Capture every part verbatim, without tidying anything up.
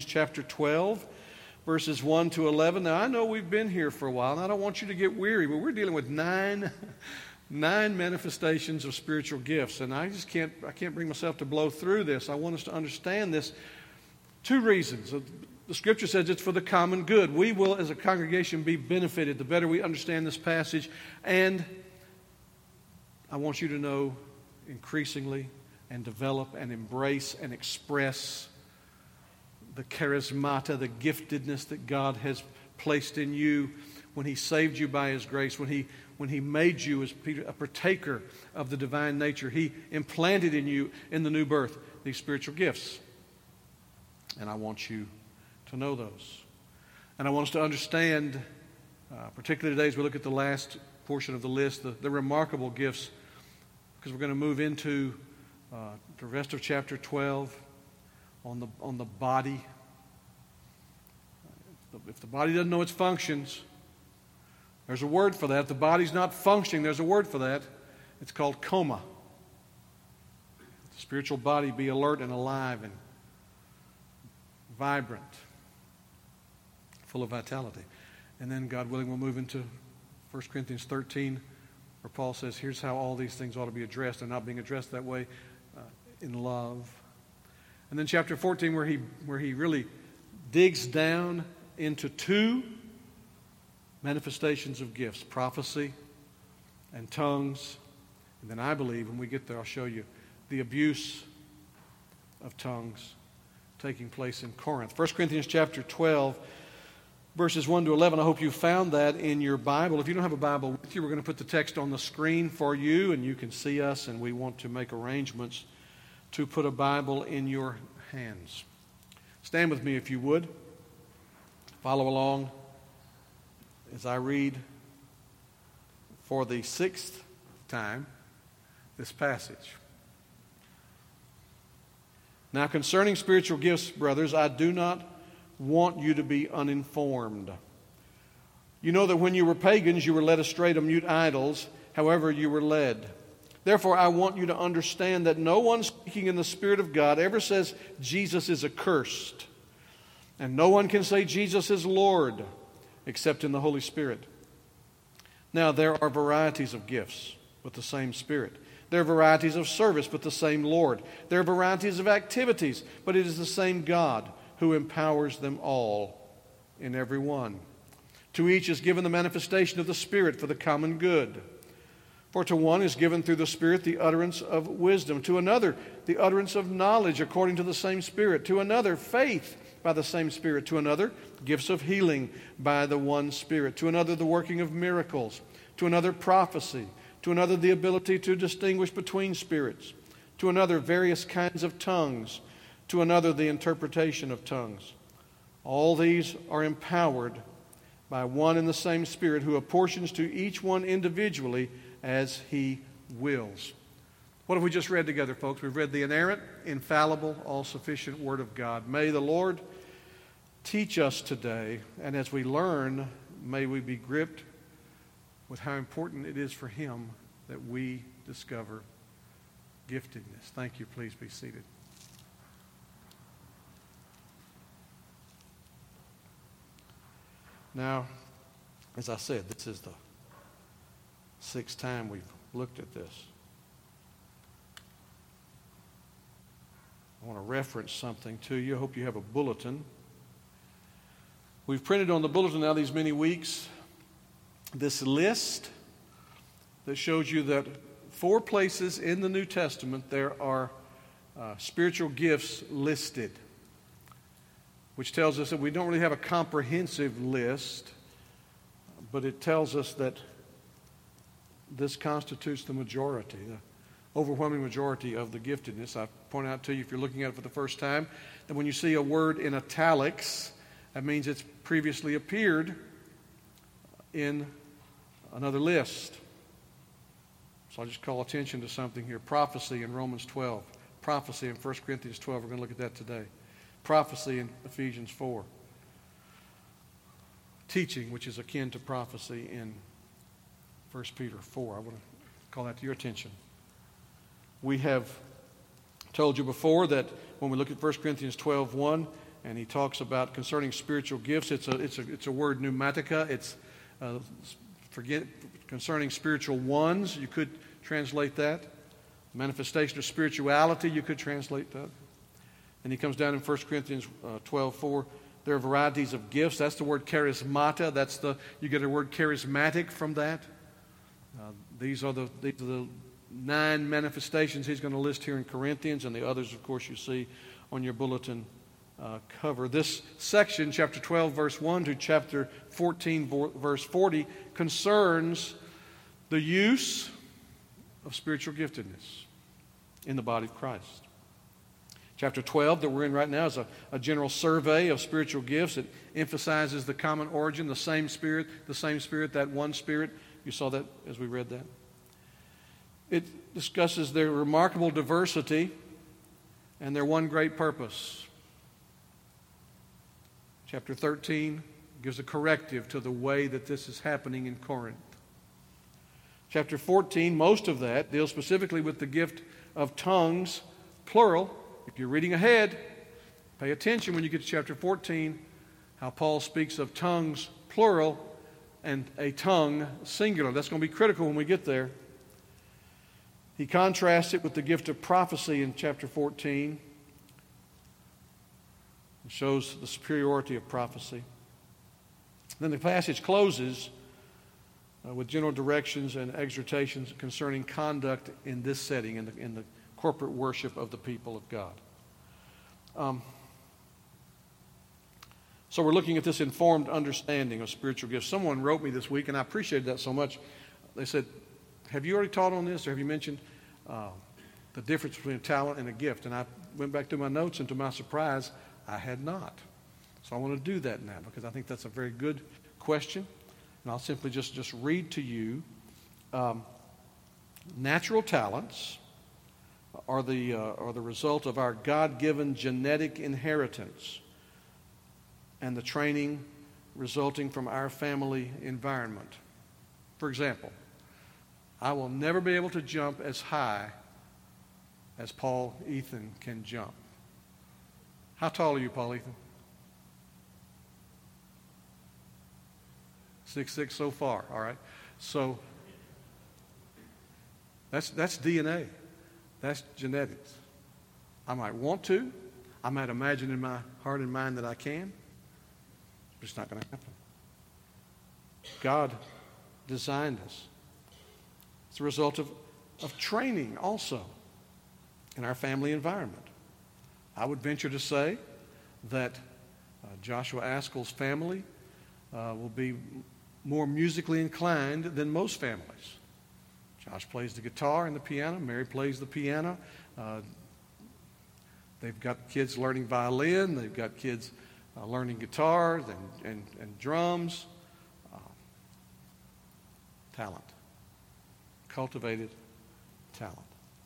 chapter twelve, verses one to eleven. Now, I know we've been here for a while, and I don't want you to get weary, but we're dealing with nine, nine manifestations of spiritual gifts, and I just can't, I can't bring myself to blow through this. I want us to understand this. Two reasons. The Scripture says it's for the common good. We will, as a congregation, be benefited the better we understand this passage, and I want you to know increasingly and develop and embrace and express the charismata, the giftedness that God has placed in you when He saved you by His grace, when He, when He made you as a partaker of the divine nature. He implanted in you, in the new birth, these spiritual gifts. And I want you to know those. And I want us to understand, uh, particularly today as we look at the last portion of the list, the, the remarkable gifts, because we're going to move into uh, the rest of chapter twelve on the, on the body. If the body doesn't know its functions, there's a word for that. If the body's not functioning, there's a word for that. It's called coma. The spiritual body be alert and alive and vibrant, full of vitality. And then, God willing, we'll move into First Corinthians thirteen, where Paul says, here's how all these things ought to be addressed. They're not being addressed that way, uh, in love. And then chapter fourteen, where he, where he really digs down into two manifestations of gifts, prophecy and tongues. And then I believe, when we get there, I'll show you the abuse of tongues taking place in Corinth. First Corinthians chapter twelve, verses one to eleven. I hope you found that in your Bible. If you don't have a Bible with you, we're going to put the text on the screen for you, and you can see us, and we want to make arrangements to put a Bible in your hands. Stand with me if you would. Follow along as I read for the sixth time this passage. Now, concerning spiritual gifts, brothers, I do not want you to be uninformed. You know that when you were pagans, you were led astray to mute idols, however you were led. Therefore, I want you to understand that no one speaking in the Spirit of God ever says Jesus is accursed. And no one can say Jesus is Lord except in the Holy Spirit. Now, there are varieties of gifts, but the same Spirit. There are varieties of service, but the same Lord. There are varieties of activities, but it is the same God who empowers them all in every one. To each is given the manifestation of the Spirit for the common good. For to one is given through the Spirit the utterance of wisdom, to another the utterance of knowledge according to the same Spirit, to another faith by the same Spirit, to another gifts of healing by the one Spirit, to another the working of miracles, to another prophecy, to another the ability to distinguish between spirits, to another various kinds of tongues, to another the interpretation of tongues. All these are empowered by one and the same Spirit, who apportions to each one individually as He wills. What have we just read together, folks? We've read the inerrant, infallible, all-sufficient Word of God. May the Lord teach us today, and as we learn, may we be gripped with how important it is for Him that we discover giftedness. Thank you. Please be seated. Now, as I said, this is the sixth time we've looked at this. I want to reference something to you. I hope you have a bulletin. We've printed on the bulletin now these many weeks this list that shows you that four places in the New Testament there are uh, spiritual gifts listed, which tells us that we don't really have a comprehensive list, but it tells us that this constitutes the majority, the overwhelming majority of the giftedness. I point out to you, if you're looking at it for the first time, that when you see a word in italics, that means it's previously appeared in another list. So I'll just call attention to something here. Prophecy in Romans twelve. Prophecy in First Corinthians twelve. We're going to look at that today. Prophecy in Ephesians four. Teaching, which is akin to prophecy, in First Peter four. I want to call that to your attention. We have told you before that when we look at First Corinthians twelve one and he talks about concerning spiritual gifts. It's a, it's a, it's a word pneumatica. It's uh, forget concerning spiritual ones. You could translate that. Manifestation of spirituality, you could translate that. And he comes down in First Corinthians uh, twelve four. There are varieties of gifts. That's the word charismata. That's the you get the word charismatic from that. Uh, these are the these are the nine manifestations he's going to list here in Corinthians, and the others, of course, you see on your bulletin uh, cover. This section, chapter twelve, verse one to chapter fourteen, verse forty, concerns the use of spiritual giftedness in the body of Christ. Chapter twelve that we're in right now is a, a general survey of spiritual gifts. It emphasizes the common origin, the same Spirit, the same Spirit, that one Spirit. You saw that as we read that. It discusses their remarkable diversity and their one great purpose. Chapter thirteen gives a corrective to the way that this is happening in Corinth. Chapter fourteen, most of that deals specifically with the gift of tongues, plural. If you're reading ahead, pay attention when you get to chapter fourteen, how Paul speaks of tongues, plural, and a tongue, singular. That's going to be critical when we get there. He contrasts it with the gift of prophecy in chapter fourteen. It shows the superiority of prophecy. Then the passage closes uh, with general directions and exhortations concerning conduct in this setting, in the, in the corporate worship of the people of God. Um, so we're looking at this informed understanding of spiritual gifts. Someone wrote me this week, and I appreciated that so much. They said, have you already taught on this, or have you mentioned uh, the difference between a talent and a gift? And I went back through my notes, and to my surprise, I had not. So I want to do that now, because I think that's a very good question. And I'll simply just, just read to you. Um, natural talents are the, uh, are the result of our God-given genetic inheritance and the training resulting from our family environment. For example, I will never be able to jump as high as Paul Ethan can jump. How tall are you, Paul Ethan? Six six so far, all right. So that's that's D N A. That's genetics. I might want to. I might imagine in my heart and mind that I can. But it's not going to happen. God designed us. It's a result of, of training also in our family environment. I would venture to say that uh, Joshua Askell's family uh, will be more musically inclined than most families. Josh plays the guitar and the piano. Mary plays the piano. Uh, they've got kids learning violin. They've got kids uh, learning guitar and, and, and drums. Uh, talent. Cultivated talent.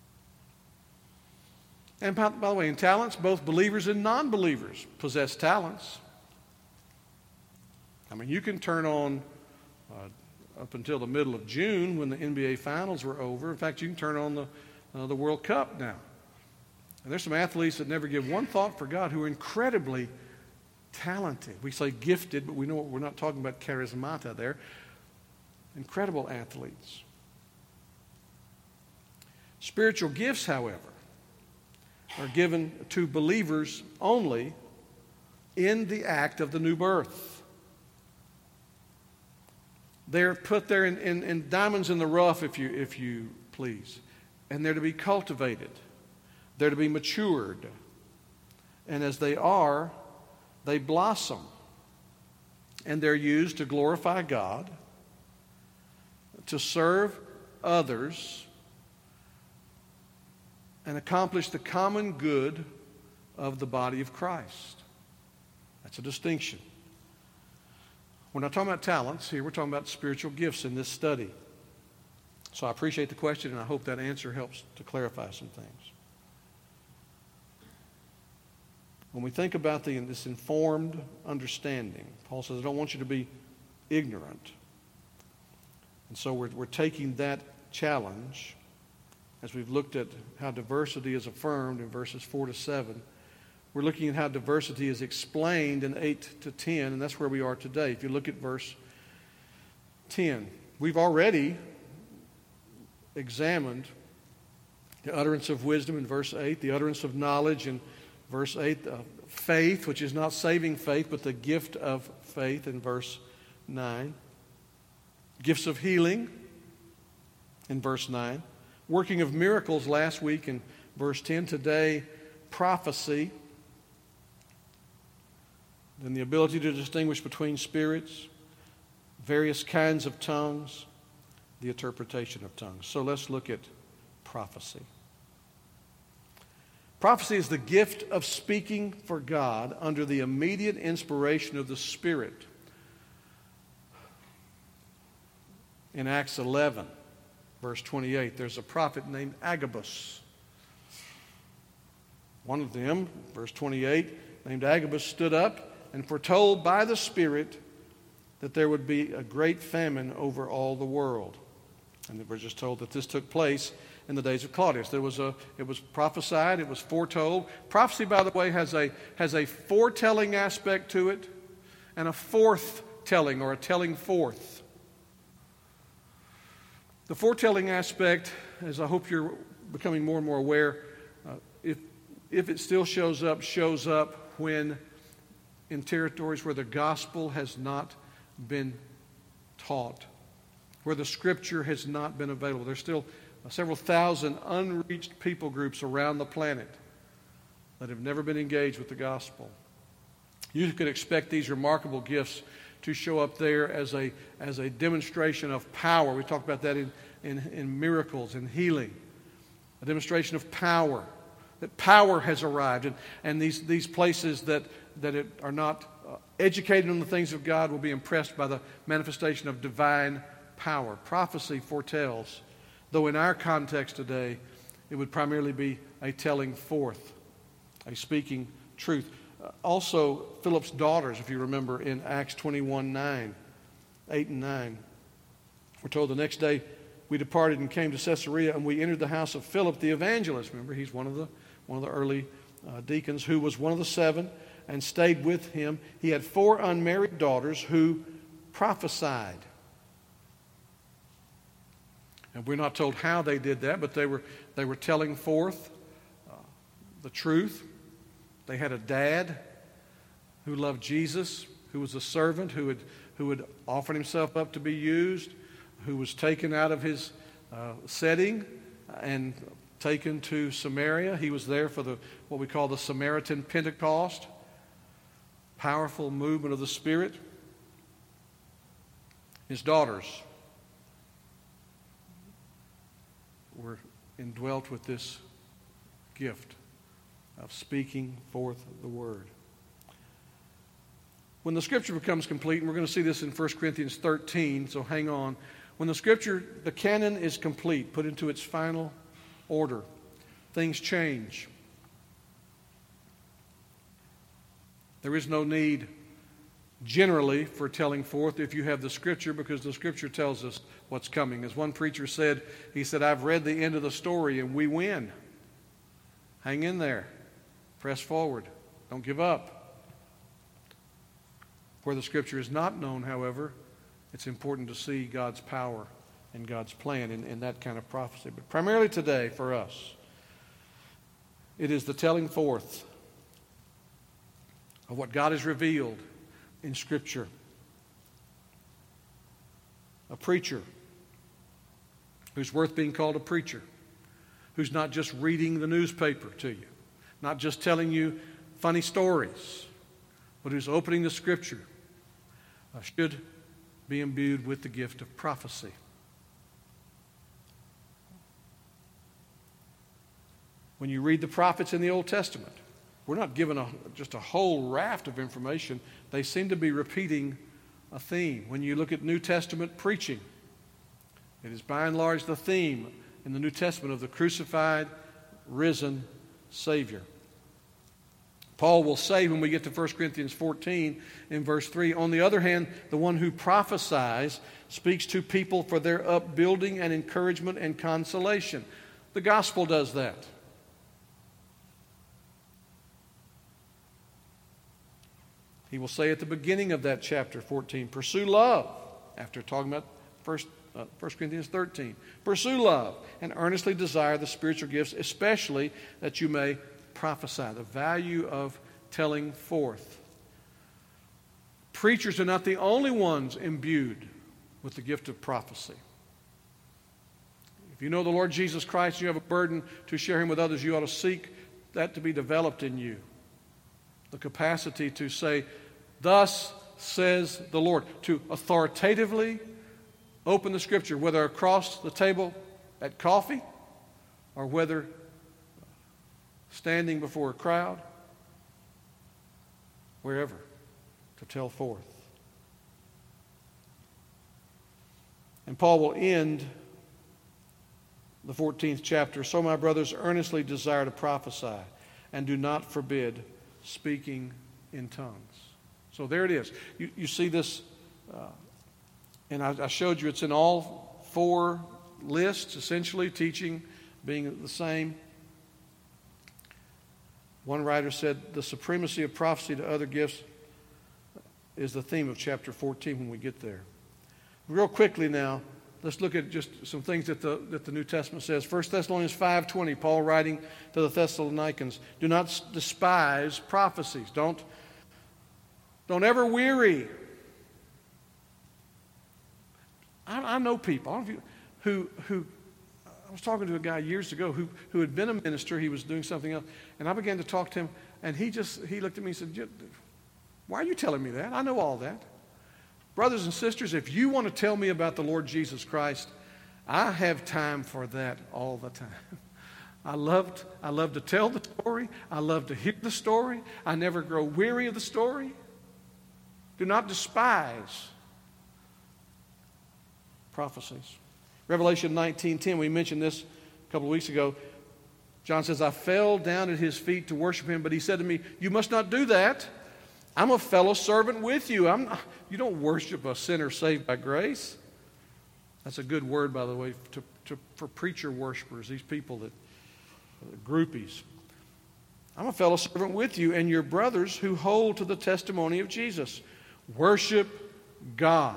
And by, by the way, in talents, both believers and non-believers possess talents. I mean, you can turn on uh, up until the middle of June when the N B A Finals were over. In fact, you can turn on the, uh, the World Cup now. And there's some athletes that never give one thought for God who are incredibly talented. We say gifted, but we know we're not talking about charismata there. Incredible athletes. Spiritual gifts, however, are given to believers only in the act of the new birth. They're put there in, in, in diamonds in the rough, if you, if you please. And they're to be cultivated. They're to be matured. And as they are, they blossom. And they're used to glorify God, to serve others, and accomplish the common good of the body of Christ. That's a distinction. We're not talking about talents here. We're talking about spiritual gifts in this study. So I appreciate the question, and I hope that answer helps to clarify some things. When we think about the, this informed understanding, Paul says, I don't want you to be ignorant. And so we're, we're taking that challenge as we've looked at how diversity is affirmed in verses four to seven. we're looking at how diversity is explained in eight to ten, and that's where we are today. If you look at verse ten, we've already examined the utterance of wisdom in verse eight, the utterance of knowledge in verse eight, uh, faith, which is not saving faith, but the gift of faith in verse nine, gifts of healing in verse nine, working of miracles last week in verse ten, today prophecy, then the ability to distinguish between spirits, various kinds of tongues, the interpretation of tongues. So let's look at prophecy. Prophecy is the gift of speaking for God under the immediate inspiration of the Spirit. In Acts eleven, verse twenty-eight, there's a prophet named Agabus. One of them, verse twenty-eight, named Agabus, stood up and foretold by the Spirit that there would be a great famine over all the world. And we're just told that this took place in the days of Claudius. There was a, it was prophesied, it was foretold. Prophecy, by the way, has a, has a foretelling aspect to it and a forth-telling, or a telling forth. The foretelling aspect, as I hope you're becoming more and more aware, uh, if, if it still shows up, shows up when in territories where the gospel has not been taught, where the Scripture has not been available. There's still several thousand unreached people groups around the planet that have never been engaged with the gospel. You could expect these remarkable gifts to show up there as a, as a demonstration of power. We talked about that in, in, in miracles and healing. A demonstration of power, that power has arrived. And, and these, these places that, that it are not uh, educated on the things of God will be impressed by the manifestation of divine power. Prophecy foretells, though in our context today, it would primarily be a telling forth, a speaking truth. Uh, also, Philip's daughters, if you remember, in Acts twenty-one nine, eight and nine, we're told the next day we departed and came to Caesarea, and we entered the house of Philip the evangelist. Remember, he's one of the one of the early uh, deacons, who was one of the seven, and stayed with him. He had four unmarried daughters who prophesied. And we're not told how they did that, but they were they were telling forth uh, the truth. They had a dad who loved Jesus, who was a servant, who had who had offered himself up to be used, who was taken out of his uh, setting and taken to Samaria. He was there for the what we call the Samaritan Pentecost, powerful movement of the Spirit. His daughters were indwelt with this gift of speaking forth the word. When the Scripture becomes complete, and we're going to see this in First Corinthians thirteen, so hang on. When the Scripture, the canon is complete, put into its final order, things change. There is no need generally for telling forth if you have the Scripture, because the Scripture tells us what's coming. As one preacher said, he said, I've read the end of the story and we win. Hang in there. Press forward. Don't give up. Where the Scripture is not known, however, it's important to see God's power and God's plan in, in that kind of prophecy. But primarily today, for us, it is the telling forth of what God has revealed in Scripture. A preacher who's worth being called a preacher, who's not just reading the newspaper to you, not just telling you funny stories, but who's opening the Scripture, uh, should be imbued with the gift of prophecy. When you read the prophets in the Old Testament, we're not given a, just a whole raft of information. They seem to be repeating a theme. When you look at New Testament preaching, it is by and large the theme in the New Testament of the crucified, risen Savior. Paul will say when we get to First Corinthians fourteen in verse three, on the other hand, the one who prophesies speaks to people for their upbuilding and encouragement and consolation. The gospel does that. He will say at the beginning of that chapter fourteen, pursue love, after talking about First uh, First Corinthians thirteen. Pursue love and earnestly desire the spiritual gifts, especially that you may prophesy. The value of telling forth. Preachers are not the only ones imbued with the gift of prophecy. If you know the Lord Jesus Christ, you have a burden to share Him with others, you ought to seek that to be developed in you. The capacity to say, thus says the Lord. To authoritatively open the Scripture, whether across the table at coffee or whether standing before a crowd, wherever, to tell forth. And Paul will end the fourteenth chapter. So, my brothers, earnestly desire to prophesy, and do not forbid speaking in tongues. So there it is. You, you see this, uh, and I, I showed you it's in all four lists, essentially, teaching being the same. One writer said the supremacy of prophecy to other gifts is the theme of chapter fourteen when we get there. Real quickly now, let's look at just some things that the, that the New Testament says. First Thessalonians five twenty, Paul writing to the Thessalonians, do not despise prophecies. Don't, don't ever weary. I, I know people I don't know if you, who, who, I was talking to a guy years ago who, who had been a minister. He was doing something else. And I began to talk to him, and he just, he looked at me and said, why are you telling me that? I know all that. Brothers and sisters, if you want to tell me about the Lord Jesus Christ, I have time for that all the time. I loved, I love to tell the story. I love to hear the story. I never grow weary of the story. Do not despise prophecies. Revelation nineteen ten, we mentioned this a couple of weeks ago. John says, I fell down at his feet to worship him, but he said to me, you must not do that. I'm a fellow servant with you. I'm not, you don't worship a sinner saved by grace. That's a good word, by the way, to, to, for preacher worshipers, these people that, uh, groupies. I'm a fellow servant with you and your brothers who hold to the testimony of Jesus. Worship God.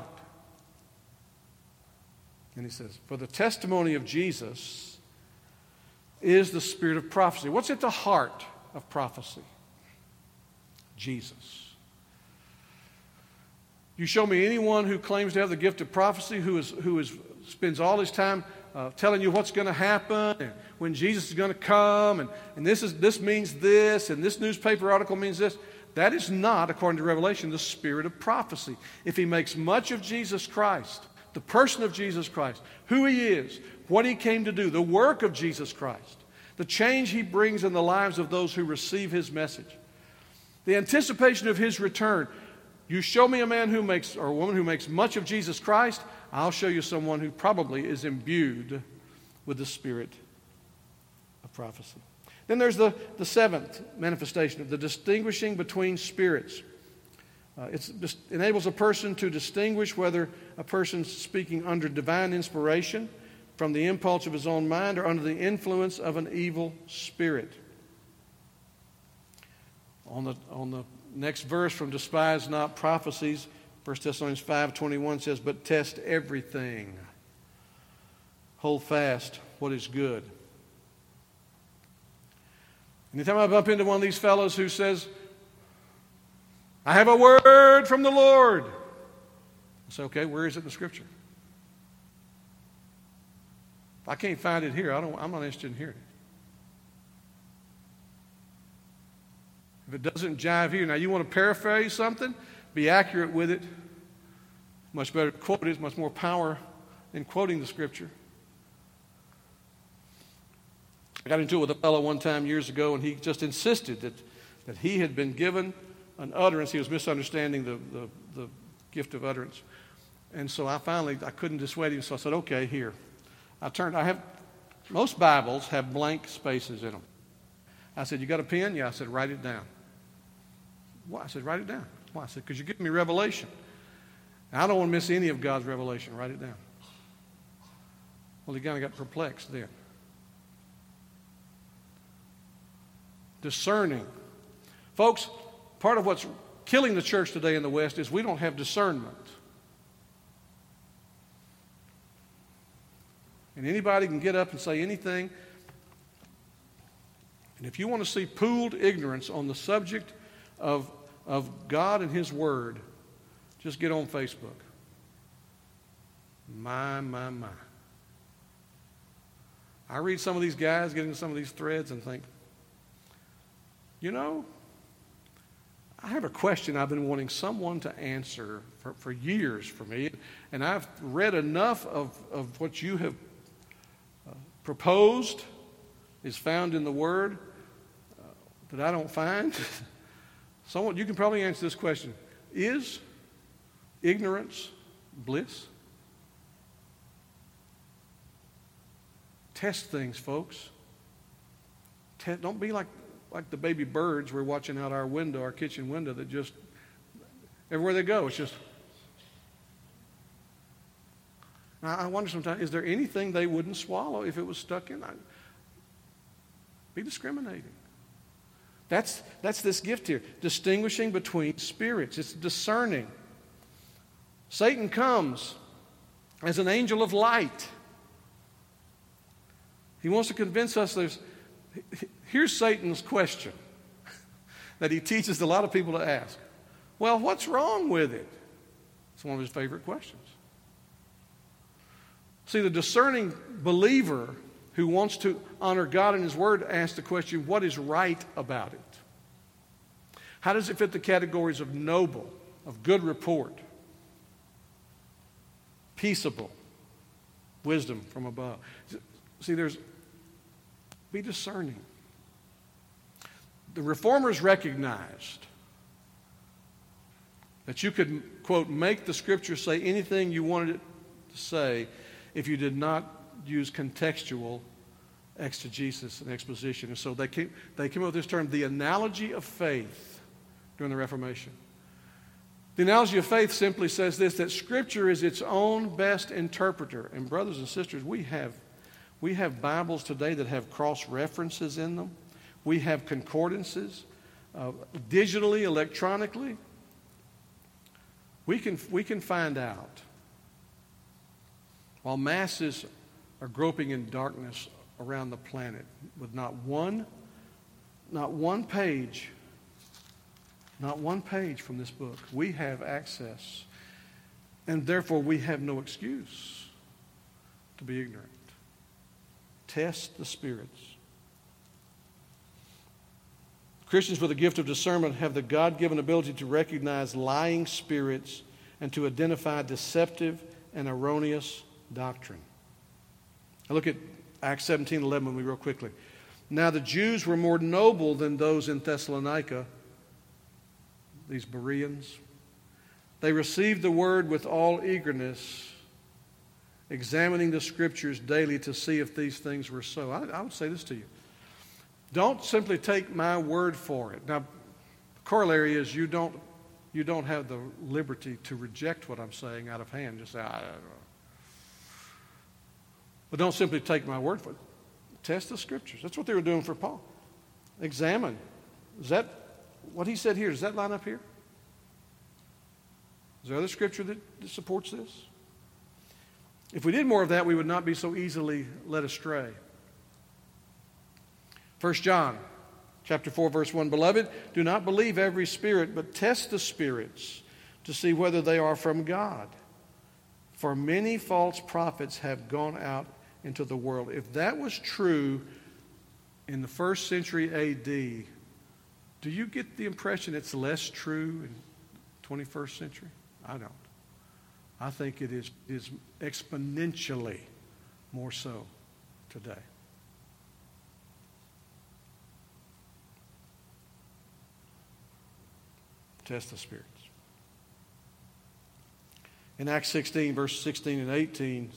And he says, for the testimony of Jesus is the spirit of prophecy. What's at the heart of prophecy? Jesus. You show me anyone who claims to have the gift of prophecy, who is who is spends all his time uh, telling you what's going to happen and when Jesus is going to come, and, and this is this means this, and this newspaper article means this. That is not, according to Revelation, the spirit of prophecy. If he makes much of Jesus Christ, the person of Jesus Christ, who he is, what he came to do, the work of Jesus Christ, the change he brings in the lives of those who receive his message, the anticipation of his return. You show me a man who makes, or a woman who makes much of Jesus Christ, I'll show you someone who probably is imbued with the spirit of prophecy. Then there's the, the seventh manifestation of the distinguishing between spirits. Uh, it enables a person to distinguish whether a person's speaking under divine inspiration from the impulse of his own mind or under the influence of an evil spirit. On the, on the next verse from despise not prophecies, First Thessalonians five twenty-one says, but test everything. Hold fast what is good. Anytime I bump into one of these fellows who says, I have a word from the Lord, I say, okay, where is it in the Scripture? If I can't find it here, I don't, I'm not interested in hearing it. If it doesn't jive here, now you want to paraphrase something, be accurate with it. Much better to quote it, it's much more power in quoting the Scripture. I got into it with a fellow one time years ago, and he just insisted that, that he had been given an utterance. He was misunderstanding the, the, the gift of utterance. And so I finally, I couldn't dissuade him, so I said, okay, here. I turned, I have, most Bibles have blank spaces in them. I said, you got a pen? Yeah. I said, write it down. Why? I said, write it down. Why? I said, because you're giving me revelation. And I don't want to miss any of God's revelation. Write it down. Well, he kind of got perplexed then. Discerning. Folks, part of what's killing the church today in the West is we don't have discernment. And anybody can get up and say anything. And if you want to see pooled ignorance on the subject of, of God and His Word, just get on Facebook. My, my, my. I read some of these guys, get into some of these threads and think, you know, I have a question I've been wanting someone to answer for, for years for me. And I've read enough of, of what you have uh, proposed is found in the Word uh, that I don't find. Someone, you can probably answer this question. Is ignorance bliss? Test things, folks. Te- don't be like, like the baby birds we're watching out our window, our kitchen window, that just, everywhere they go, it's just. I, I wonder sometimes, is there anything they wouldn't swallow if it was stuck in? I, be discriminating. That's, that's this gift here, distinguishing between spirits. It's discerning. Satan comes as an angel of light. He wants to convince us there's, here's Satan's question that he teaches a lot of people to ask. Well, what's wrong with it? It's one of his favorite questions. See, the discerning believer who wants to honor God and His Word asks the question, what is right about it? How does it fit the categories of noble, of good report, peaceable, wisdom from above? See, there's be discerning. The Reformers recognized that you could, quote, make the Scripture say anything you wanted it to say if you did not use contextual exegesis and exposition. And so they came, they came up with this term, the analogy of faith, during the Reformation. The analogy of faith simply says this, that Scripture is its own best interpreter. And brothers and sisters, we have We have Bibles today that have cross-references in them. We have concordances, uh, digitally, electronically. We can, we can find out, while masses are groping in darkness around the planet with not one, not one page, not one page from this book, we have access, and therefore we have no excuse to be ignorant. Test the spirits. Christians with the gift of discernment have the God-given ability to recognize lying spirits and to identify deceptive and erroneous doctrine. Now look at Acts seventeen eleven with me real quickly. Now the Jews were more noble than those in Thessalonica, these Bereans. They received the word with all eagerness, examining the Scriptures daily to see if these things were so. I, I would say this to you. Don't simply take my word for it. Now, the corollary is you don't, you don't have the liberty to reject what I'm saying out of hand. Just say, I don't know. But don't simply take my word for it. Test the Scriptures. That's what they were doing for Paul. Examine. Is that, what he said here, does that line up here? Is there other Scripture that, that supports this? If we did more of that, we would not be so easily led astray. First John chapter four, verse one, Beloved, do not believe every spirit, but test the spirits to see whether they are from God. For many false prophets have gone out into the world. If that was true in the first century A D, do you get the impression it's less true in the twenty-first century? I don't. I think it is, is exponentially more so today. Test the spirits. In Acts sixteen, verse sixteen and eighteen,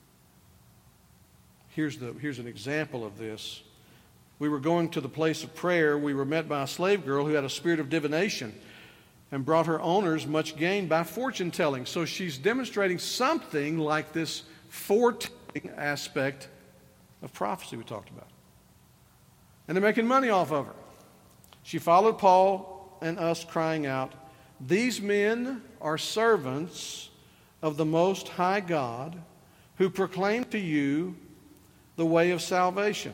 here's, the, here's an example of this. We were going to the place of prayer. We were met by a slave girl who had a spirit of divination and brought her owners much gain by fortune telling. So she's demonstrating something like this foretelling aspect of prophecy we talked about. And they're making money off of her. She followed Paul and us, crying out, These men are servants of the Most High God, who proclaim to you the way of salvation.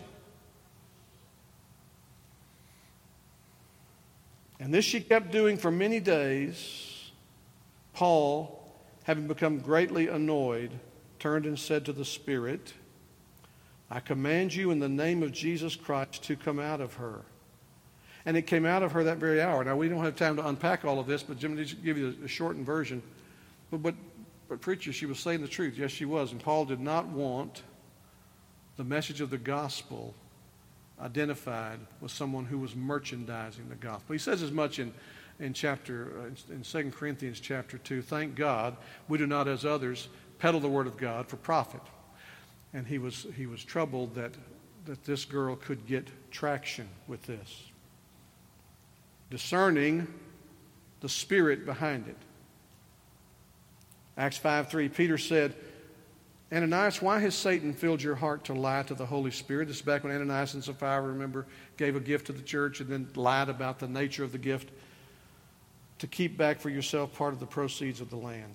And this she kept doing for many days. Paul, having become greatly annoyed, turned and said to the Spirit, I command you in the name of Jesus Christ to come out of her. And it came out of her that very hour. Now, we don't have time to unpack all of this, but Jim, just give you a shortened version. But, but, but preacher, she was saying the truth. Yes, she was. And Paul did not want the message of the gospel identified with someone who was merchandising the gospel. He says as much in, in chapter uh, in Second Corinthians chapter two. Thank God we do not, as others, peddle the word of God for profit. And he was he was troubled that that this girl could get traction with this. Discerning the spirit behind it. Acts five three, Peter said, Ananias, why has Satan filled your heart to lie to the Holy Spirit? This is back when Ananias and Sapphira, remember, gave a gift to the church and then lied about the nature of the gift to keep back for yourself part of the proceeds of the land.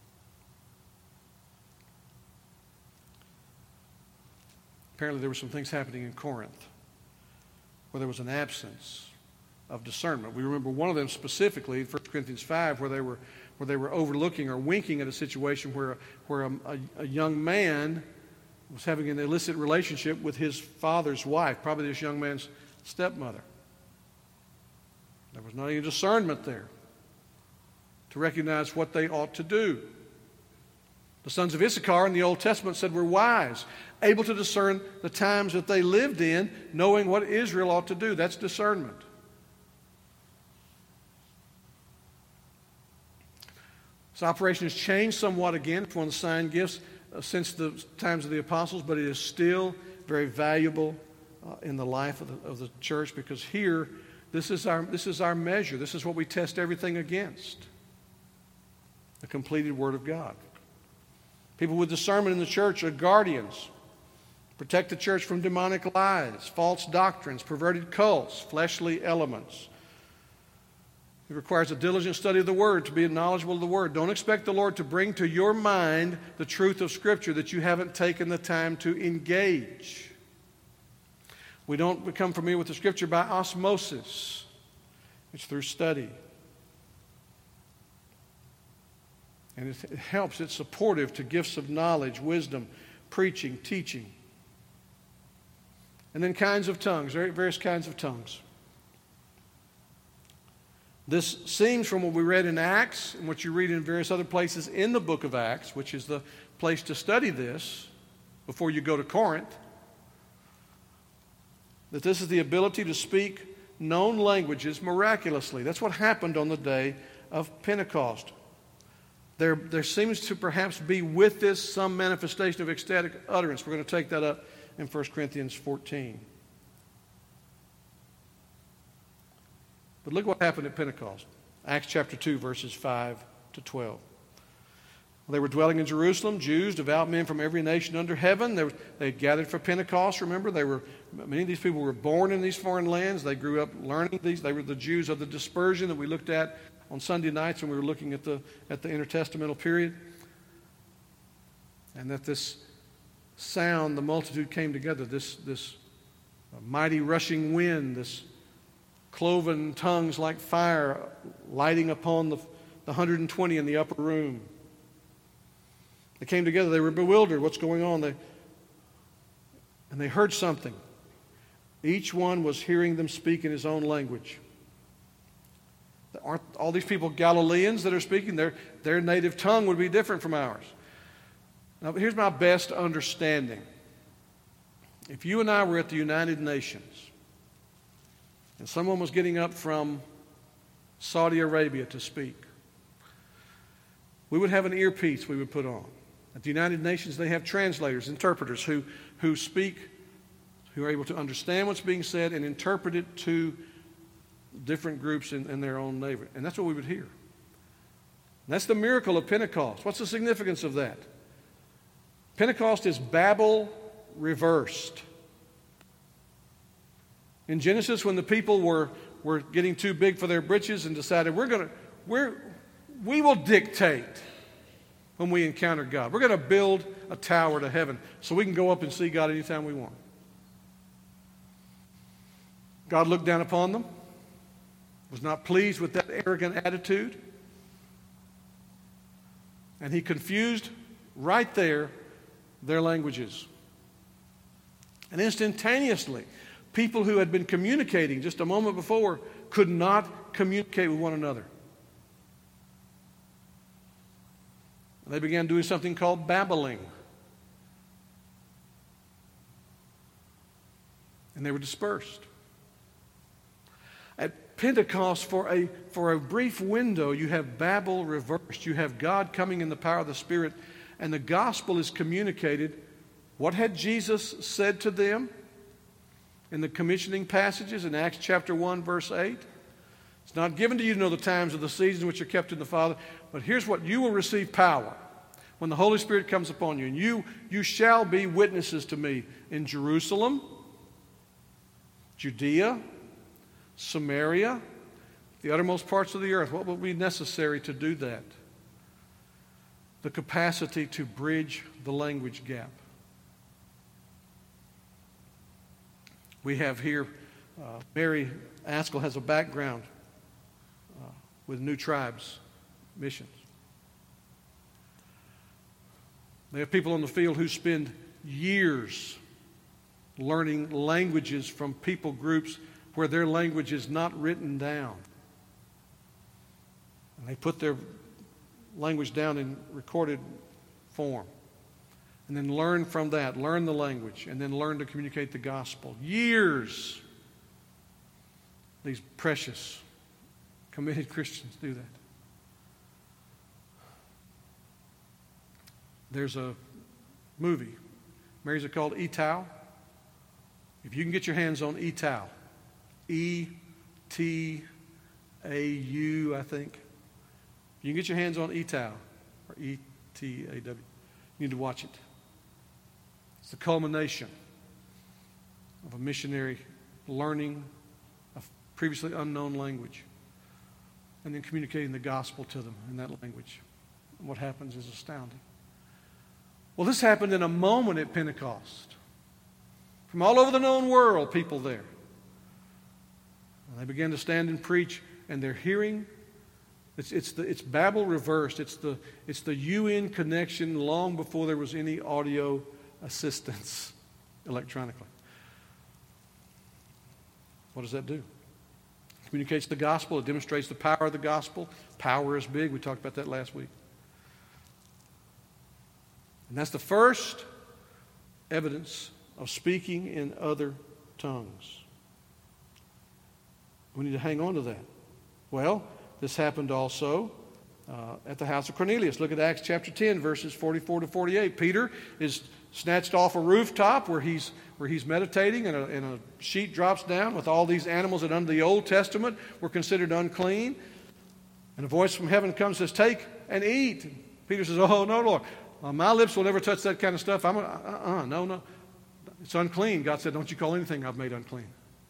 Apparently there were some things happening in Corinth where there was an absence of discernment. We remember one of them specifically in First Corinthians five where they were where they were overlooking or winking at a situation where, where a, a, a young man was having an illicit relationship with his father's wife, probably this young man's stepmother. There was not any discernment there to recognize what they ought to do. The sons of Issachar in the Old Testament said were wise, able to discern the times that they lived in, knowing what Israel ought to do. That's discernment. This operation has changed somewhat again. It's one of the sign gifts uh, since the times of the apostles, but it is still very valuable uh, in the life of the, of the church, because here, this is our this is our measure. This is what we test everything against. The completed Word of God. People with discernment in the church are guardians. Protect the church from demonic lies, false doctrines, perverted cults, fleshly elements. It requires a diligent study of the Word to be knowledgeable of the Word. Don't expect the Lord to bring to your mind the truth of Scripture that you haven't taken the time to engage. We don't become familiar with the Scripture by osmosis. It's through study. And it helps. It's supportive to gifts of knowledge, wisdom, preaching, teaching. And then kinds of tongues, various kinds of tongues. This seems from what we read in Acts and what you read in various other places in the book of Acts, which is the place to study this before you go to Corinth, that this is the ability to speak known languages miraculously. That's what happened on the day of Pentecost. There, there seems to perhaps be with this some manifestation of ecstatic utterance. We're going to take that up in First Corinthians fourteen. But look what happened at Pentecost. Acts chapter two, verses five to twelve. They were dwelling in Jerusalem, Jews, devout men from every nation under heaven. They, were, they had gathered for Pentecost, remember. They were, many of these people were born in these foreign lands. They grew up learning these. They were the Jews of the dispersion that we looked at on Sunday nights when we were looking at the, at the intertestamental period. And that this sound, the multitude came together, this, this mighty rushing wind, this cloven tongues like fire lighting upon the, the one hundred twenty in the upper room. They came together. They were bewildered. What's going on? They, and they heard something. Each one was hearing them speak in his own language. Aren't all these people Galileans that are speaking? Their, their native tongue would be different from ours. Now, here's my best understanding. If you and I were at the United Nations and someone was getting up from Saudi Arabia to speak, we would have an earpiece we would put on. At the United Nations, they have translators, interpreters who, who speak, who are able to understand what's being said and interpret it to different groups in, in their own neighborhood. And that's what we would hear. And that's the miracle of Pentecost. What's the significance of that? Pentecost is Babel reversed. In Genesis, when the people were, were getting too big for their britches and decided, we're going to we're, we will dictate when we encounter God. We're going to build a tower to heaven so we can go up and see God anytime we want. God looked down upon them, was not pleased with that arrogant attitude, and he confused right there their languages. And instantaneously, people who had been communicating just a moment before could not communicate with one another. They began doing something called babbling. And they were dispersed. At Pentecost, for a, for a brief window, you have Babel reversed. You have God coming in the power of the Spirit, and the gospel is communicated. What had Jesus said to them in the commissioning passages in Acts chapter one, verse eight? It's not given to you to know the times of the season which are kept in the Father, but here's what: you will receive power when the Holy Spirit comes upon you, and you, you shall be witnesses to me in Jerusalem, Judea, Samaria, the uttermost parts of the earth. What will be necessary to do that? The capacity to bridge the language gap. We have here, uh, Mary Askell has a background uh, with New Tribes missions. They have people in the field who spend years learning languages from people groups where their language is not written down. And they put their language down in recorded form. And then learn from that, learn the language, and then learn to communicate the gospel. Years. These precious, committed Christians do that. There's a movie. Mary's it called E-Tau? If you can get your hands on E-Tau, E T A U, I think. If you can get your hands on E-Tau, or E T A W, you need to watch it. It's the culmination of a missionary learning a previously unknown language and then communicating the gospel to them in that language. And what happens is astounding. Well, this happened in a moment at Pentecost. From all over the known world, people there. And they began to stand and preach, and they're hearing. It's, it's, the, it's Babel reversed. It's the, it's the U N connection long before there was any audio assistance electronically. What does that do? It communicates the gospel. It demonstrates the power of the gospel. Power is big. We talked about that last week. And that's the first evidence of speaking in other tongues. We need to hang on to that. Well, this happened also uh, at the house of Cornelius. Look at Acts chapter ten, verses forty-four to forty-eight. Peter is snatched off a rooftop where he's where he's meditating, and a, and a sheet drops down with all these animals that under the Old Testament were considered unclean. And a voice from heaven comes and says, "Take and eat." And Peter says, "Oh, no, Lord. Uh, my lips will never touch that kind of stuff. I'm a, uh-uh, no, no. It's unclean." God said, "Don't you call anything I've made unclean."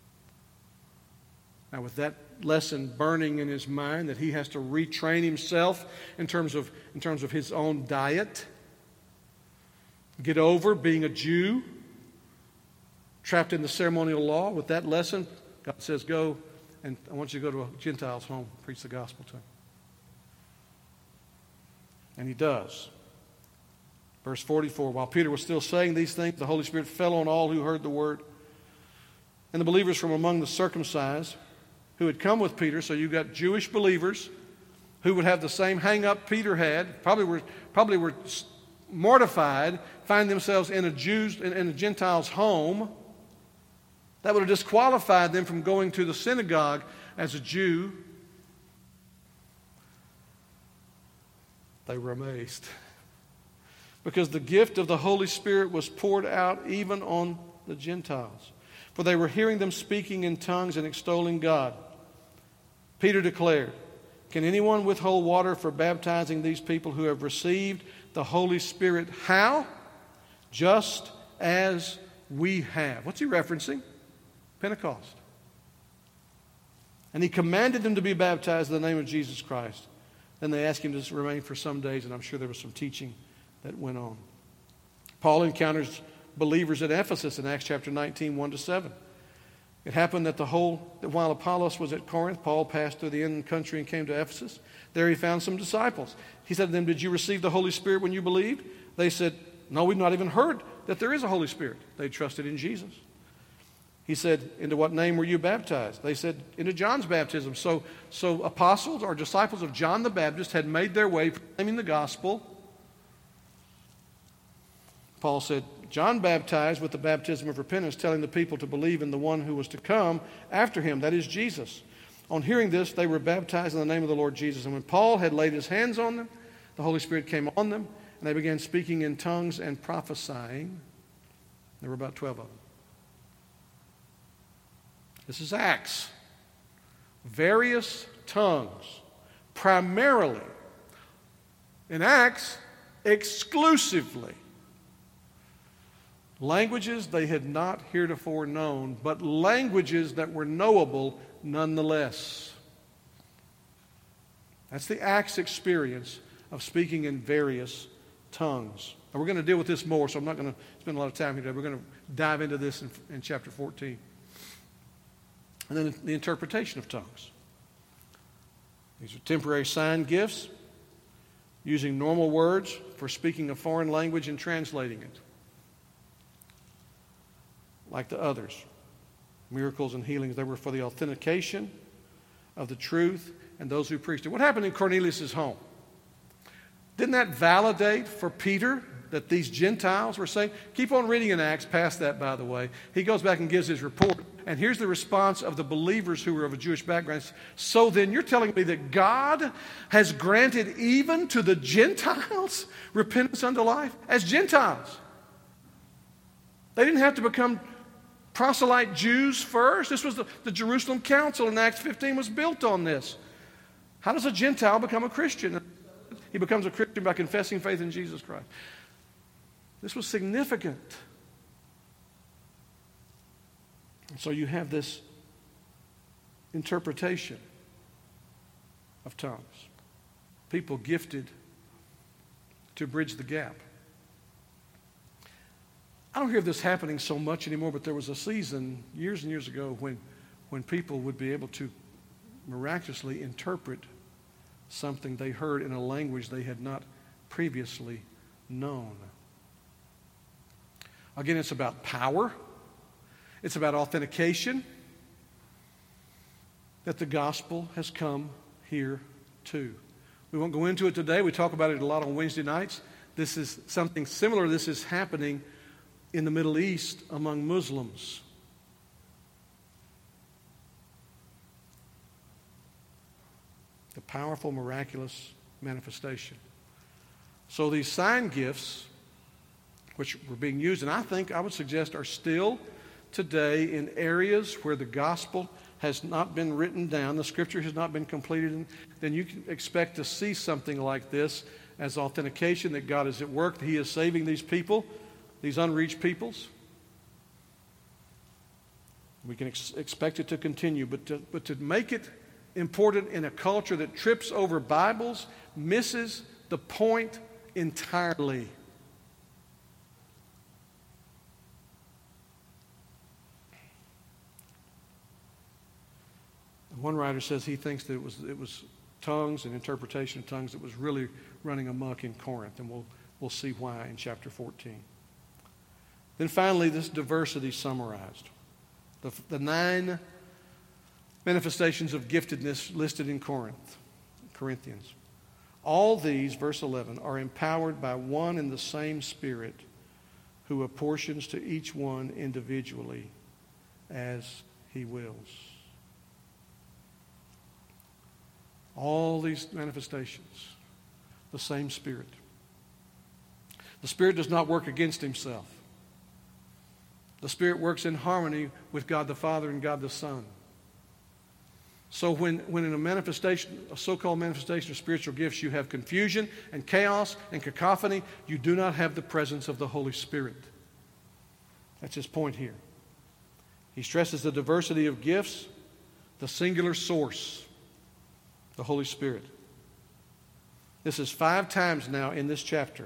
Now, with that lesson burning in his mind that he has to retrain himself in terms of, in terms of his own diet, get over being a Jew, trapped in the ceremonial law, with that lesson, God says, "Go, and I want you to go to a Gentile's home, preach the gospel to him." And he does. Verse forty-four, while Peter was still saying these things, the Holy Spirit fell on all who heard the word. And the believers from among the circumcised who had come with Peter, so you've got Jewish believers who would have the same hang-up Peter had, probably were, probably were mortified, find themselves in a Jew's, in, in a Gentile's home. That would have disqualified them from going to the synagogue as a Jew. They were amazed, because the gift of the Holy Spirit was poured out even on the Gentiles. For they were hearing them speaking in tongues and extolling God. Peter declared, "Can anyone withhold water for baptizing these people who have received the Holy Spirit? How? Just as we have." What's he referencing? Pentecost. "And he commanded them to be baptized in the name of Jesus Christ. Then they asked him to remain for some days, and I'm sure there was some teaching that went on. Paul encounters believers at Ephesus in Acts chapter nineteen, one to seven. It happened that the whole that while Apollos was at Corinth, Paul passed through the inland country and came to Ephesus. There he found some disciples. He said to them, "Did you receive the Holy Spirit when you believed?" They said, "No, we've not even heard that there is a Holy Spirit." They trusted in Jesus. He said, "Into what name were you baptized?" They said, "Into John's baptism." So, so apostles or disciples of John the Baptist had made their way proclaiming the gospel. Paul said, "John baptized with the baptism of repentance, telling the people to believe in the one who was to come after him, that is Jesus." On hearing this, they were baptized in the name of the Lord Jesus. And when Paul had laid his hands on them, the Holy Spirit came on them, and they began speaking in tongues and prophesying. There were about twelve of them. This is Acts. Various tongues. Primarily, in Acts, exclusively, languages they had not heretofore known, but languages that were knowable nonetheless. That's the Acts experience of speaking in various tongues. Now, we're going to deal with this more, so I'm not going to spend a lot of time here today. We're going to dive into this in, in chapter fourteen. And then the interpretation of tongues. These are temporary sign gifts, using normal words for speaking a foreign language and translating it, like the others. Miracles and healings, they were for the authentication of the truth and those who preached it. What happened in Cornelius' home? Didn't that validate for Peter that these Gentiles were saying? Keep on reading in Acts, past that, by the way. He goes back and gives his report. And here's the response of the believers who were of a Jewish background. "So then you're telling me that God has granted even to the Gentiles repentance unto life?" As Gentiles. They didn't have to become proselyte Jews first. This was the, the Jerusalem Council in Acts fifteen was built on this. How does a Gentile become a Christian? He becomes a Christian by confessing faith in Jesus Christ. This was significant. And so you have this interpretation of tongues. People gifted to bridge the gap. I don't hear this happening so much anymore, but there was a season years and years ago when, when people would be able to miraculously interpret something they heard in a language they had not previously known. Again, it's about power. It's about authentication. That the gospel has come here too. We won't go into it today. We talk about it a lot on Wednesday nights. This is something similar. This is happening in the Middle East among Muslims. The powerful, miraculous manifestation. So these sign gifts, which were being used, and I think I would suggest are still today in areas where the gospel has not been written down, the scripture has not been completed, and then you can expect to see something like this as authentication that God is at work, that He is saving these people, these unreached peoples. We can ex- expect it to continue, but to, but to make it important in a culture that trips over Bibles misses the point entirely. One writer says he thinks that it was it was tongues and interpretation of tongues that was really running amok in Corinth, and we'll we'll see why in chapter fourteen. Then finally, this diversity summarized. The, the nine manifestations of giftedness listed in Corinth, Corinthians. All these, verse eleven, are empowered by one and the same Spirit who apportions to each one individually as He wills. All these manifestations, the same Spirit. The Spirit does not work against Himself. The Spirit works in harmony with God the Father and God the Son. So when, when in a manifestation, a so-called manifestation of spiritual gifts, you have confusion and chaos and cacophony, you do not have the presence of the Holy Spirit. That's his point here. He stresses the diversity of gifts, the singular source, the Holy Spirit. This is five times now in this chapter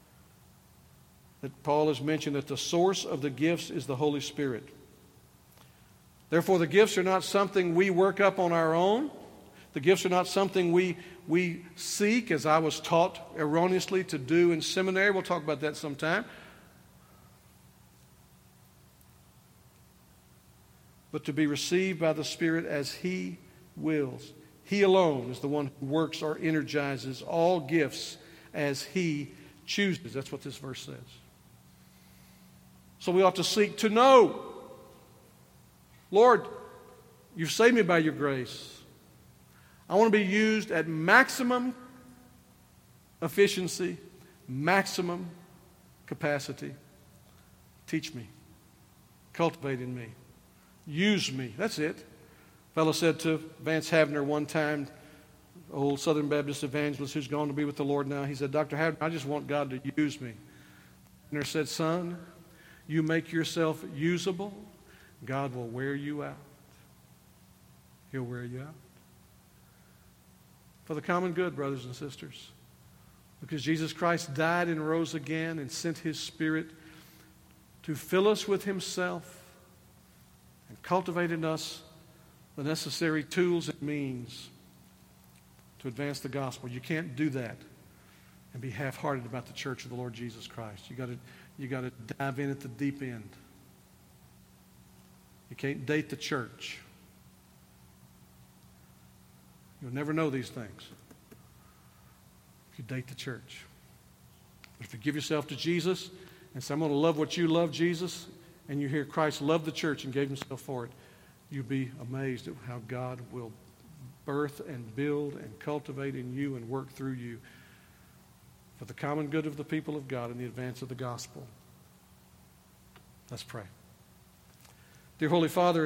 that Paul has mentioned that the source of the gifts is the Holy Spirit. Therefore, the gifts are not something we work up on our own. The gifts are not something we, we seek, as I was taught erroneously to do in seminary. We'll talk about that sometime. But to be received by the Spirit as He wills. He alone is the one who works or energizes all gifts as He chooses. That's what this verse says. So we ought to seek to know. Lord, you've saved me by your grace. I want to be used at maximum efficiency, maximum capacity. Teach me. Cultivate in me. Use me. That's it. A fellow said to Vance Havner one time, old Southern Baptist evangelist who's gone to be with the Lord now, he said, Doctor Havner, I just want God to use me. Havner said, son, you make yourself usable, God will wear you out. He'll wear you out. For the common good, brothers and sisters. Because Jesus Christ died and rose again and sent His Spirit to fill us with Himself and cultivate in us the necessary tools and means to advance the gospel. You can't do that and be half-hearted about the church of the Lord Jesus Christ. You got to you got to dive in at the deep end. You can't date the church. You'll never know these things if you date the church. But if you give yourself to Jesus and say, I'm going to love what you love, Jesus, and you hear Christ loved the church and gave Himself for it, you'll be amazed at how God will birth and build and cultivate in you and work through you for the common good of the people of God and the advance of the gospel. Let's pray. Dear Holy Father,